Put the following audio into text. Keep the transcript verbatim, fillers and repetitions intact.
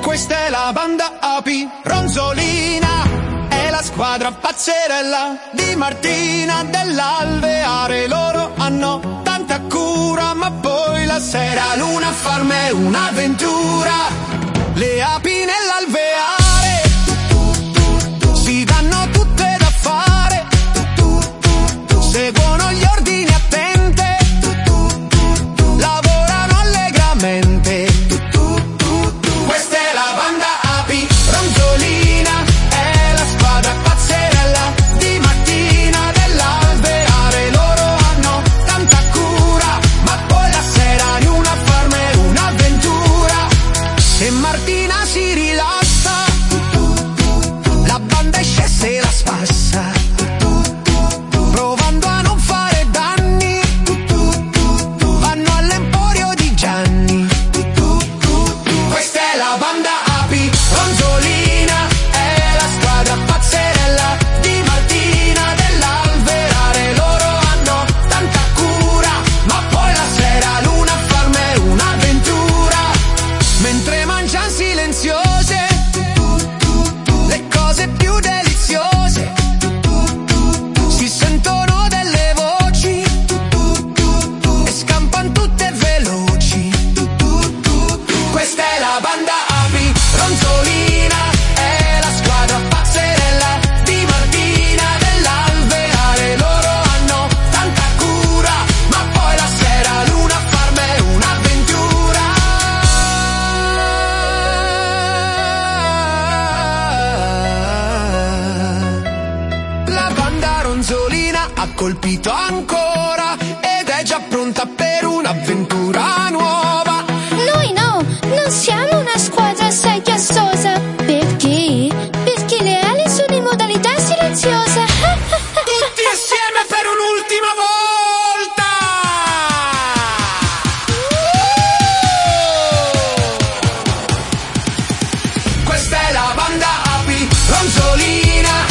Questa è la banda Api, Ronzolina è la squadra pazzerella di Martina dell'Alveare. Loro hanno tanta cura, ma poi la sera l'una a farme un'avventura. Le api nell'alveare si danno tutte da fare, seguono gli ordini attente, lavorano allegramente. Questa è la banda Api, Ronzolina è la squadra pazzerella di Martina dell'Alveare. Loro hanno tanta cura, ma poi la sera riuna a farme un'avventura. Se Martina si rilassa, la banda esce e se la spassa, provando a non fare danni, vanno all'emporio di Gianni. Questa è la banda Api, Ronzolina è la squadra pazzerella di Martina dell'Alveare. Loro hanno tanta cura, ma poi la sera l'una a farme un'avventura. Mentre mangian silenziose le cose più deliziose, si sentono delle voci e scampan tutte veloci. Questa è la banda Api, Ronzolina è la squadra pazzerella di Martina dell'Alveare. Loro hanno tanta cura, ma poi la sera l'una a farme un'avventura. La banda Ronzolina ha colpito ancora ed è già pronta per un'avventura nuova. Noi no, non siamo una squadra assai chiassosa. Perché? Perché le ali sono in modalità silenziosa. Tutti assieme per un'ultima volta! Questa è la banda Api, Ronzolina